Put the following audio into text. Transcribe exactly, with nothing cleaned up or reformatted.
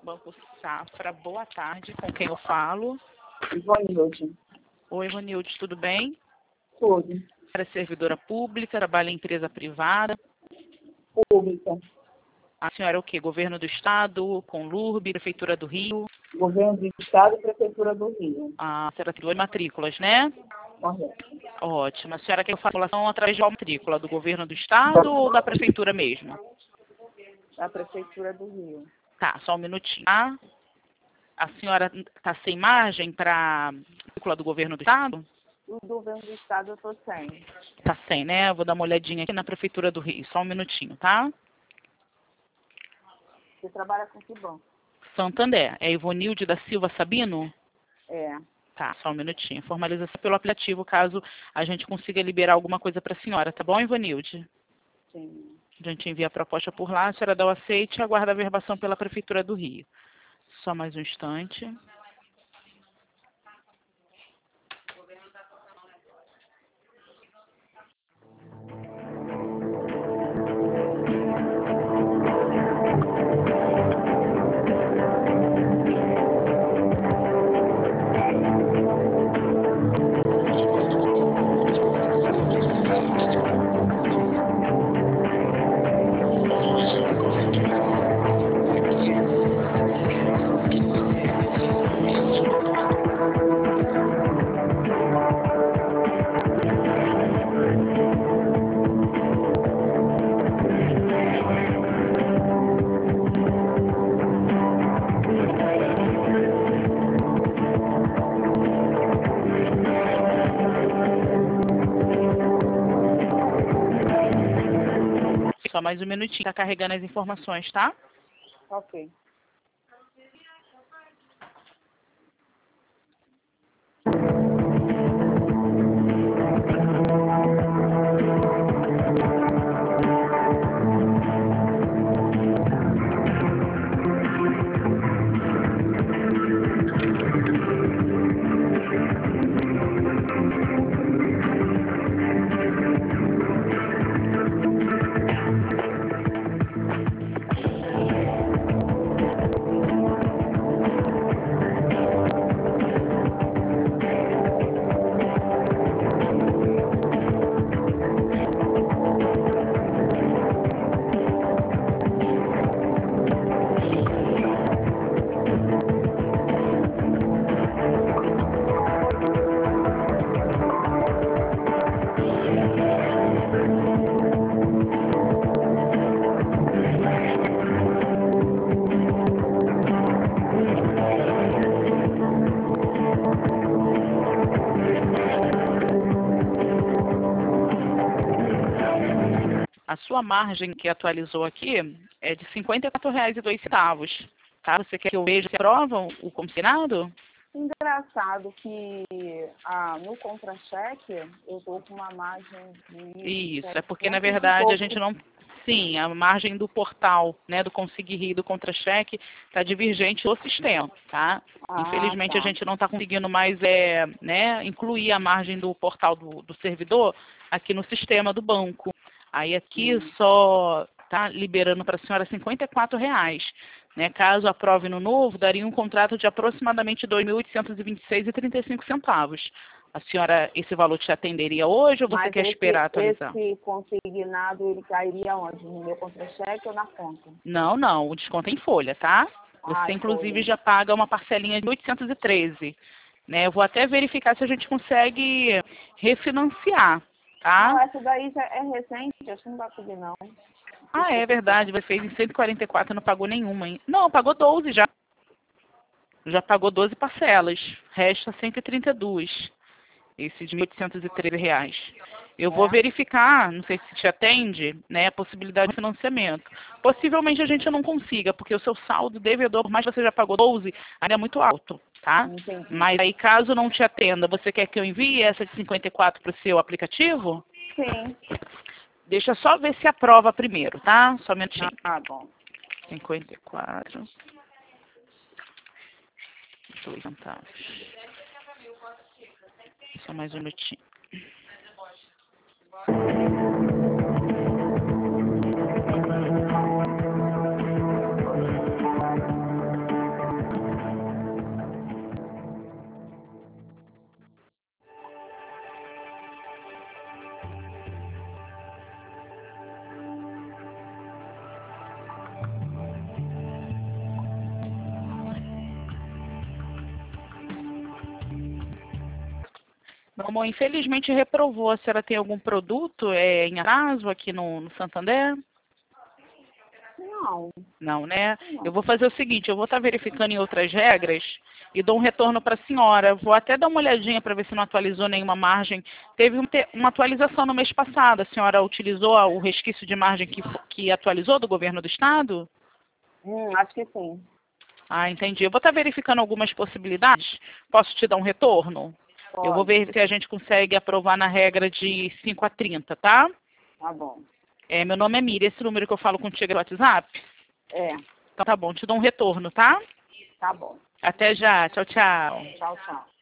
Banco Safra, boa tarde. Com quem eu falo? Ivanilde. Oi, Ivanilde, tudo bem? Tudo. É servidora pública, trabalha em empresa privada. Pública. A senhora é o quê? Governo do Estado, Conlurb, Prefeitura do Rio? Governo do Estado e Prefeitura do Rio. A senhora tem duas matrículas, né? Correto. Ótimo. A senhora quer formulação através de qual matrícula? Do Governo do Estado ou da Prefeitura mesmo? Da Prefeitura do Rio. Tá, só um minutinho, tá? A senhora está sem margem para a matrícula do Governo do Estado? O do Governo do Estado eu tô sem. Tá sem, né? Eu vou dar uma olhadinha aqui na Prefeitura do Rio. Só um minutinho, tá? Você trabalha com que banco? Santander. É Ivonilde da Silva Sabino? É. Tá, só um minutinho. Formalização pelo aplicativo, caso a gente consiga liberar alguma coisa para a senhora, tá bom, Ivonilde? Sim. A gente envia a proposta por lá, a senhora dá o aceite e aguarda a verbação pela Prefeitura do Rio. Só mais um instante. Só mais um minutinho, tá carregando as informações, tá? Ok. A sua margem que atualizou aqui é de cinquenta e quatro reais e dois centavos. Tá? Você quer que eu veja se aprovam o combinado? Engraçado que ah, no contra-cheque eu tô com uma margem de... Isso, é porque na setecentos e verdade a pouco. gente não... Sim, a margem do portal, né, do Conseguir Rir e do Contra-Cheque está divergente do sistema, tá? Ah, Infelizmente tá. a gente não está conseguindo mais é, né, incluir a margem do portal do, do servidor aqui no sistema do banco. Aí aqui Hum. só está liberando para a senhora cinquenta e quatro reais. Né? Caso aprove no novo, daria um contrato de aproximadamente dois mil oitocentos e vinte e seis reais e trinta e cinco centavos. A senhora, esse valor te atenderia hoje ou você Mas quer esse, esperar atualizar? esse consignado, ele cairia onde? No meu contra-cheque ou na conta? Não, não, o desconto é em folha, tá? Você, Ah, inclusive, folha. já paga uma parcelinha de oitocentos e treze. Né? Eu vou até verificar se a gente consegue refinanciar, Não, tá? essa daí já é recente, acho que não vai subir não. Ah, é verdade, você fez em cento e quarenta e quatro e não pagou nenhuma, hein? Não, pagou doze já. Já pagou doze parcelas, resta cento e trinta e duas. Esse de mil oitocentos e treze reais. Eu vou É? verificar, não sei se te atende, né, a possibilidade de financiamento. Possivelmente a gente não consiga, porque o seu saldo devedor, por mais que você já pagou doze, ainda é muito alto, tá? Entendi. Mas aí, caso não te atenda, você quer que eu envie essa de cinquenta e quatro para o seu aplicativo? Sim. Deixa eu só ver se aprova primeiro, tá? Só um minutinho. Ah, bom. cinquenta e quatro. Dois centavos. Só mais um minutinho. Amor, infelizmente reprovou. A senhora tem algum produto é, em atraso aqui no, no Santander? Não, Não, né? não. Eu vou fazer o seguinte, eu vou estar verificando em outras regras e dou um retorno para a senhora. Vou até dar uma olhadinha para ver se não atualizou nenhuma margem. Teve um te- uma atualização no mês passado. A senhora utilizou o resquício de margem que, fo- que atualizou do governo do estado? Hum, acho que sim. Ah, entendi. Eu vou estar verificando algumas possibilidades. Posso te dar um retorno? Eu vou Pode. ver se a gente consegue aprovar na regra de cinco a trinta, tá? Tá bom. É, meu nome é Miriam. Esse número que eu falo contigo é o WhatsApp? É, Então tá bom, te dou um retorno, tá? tá bom. Até já. Tchau, tchau. Tchau, tchau.